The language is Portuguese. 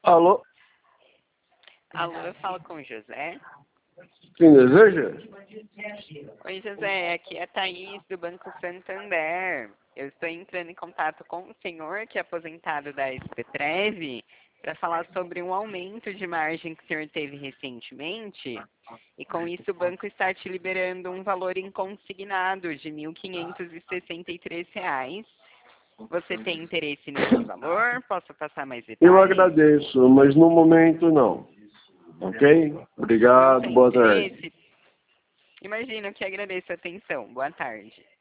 Alô? Alô, eu falo com o José. Quem deseja? Oi, José, aqui é a Thaís, do Banco Santander. Eu estou entrando em contato com o senhor, que é aposentado da SPTrev, para falar sobre um aumento de margem que o senhor teve recentemente. E com isso o banco está te liberando um valor inconsignado de R$ 1.563. Você tem interesse nesse valor? Posso passar mais Eu detalhes? agradeço, mas no momento não. Ok? Não Obrigado, tem boa tarde. interesse? Imagino que agradeço a atenção. Boa tarde.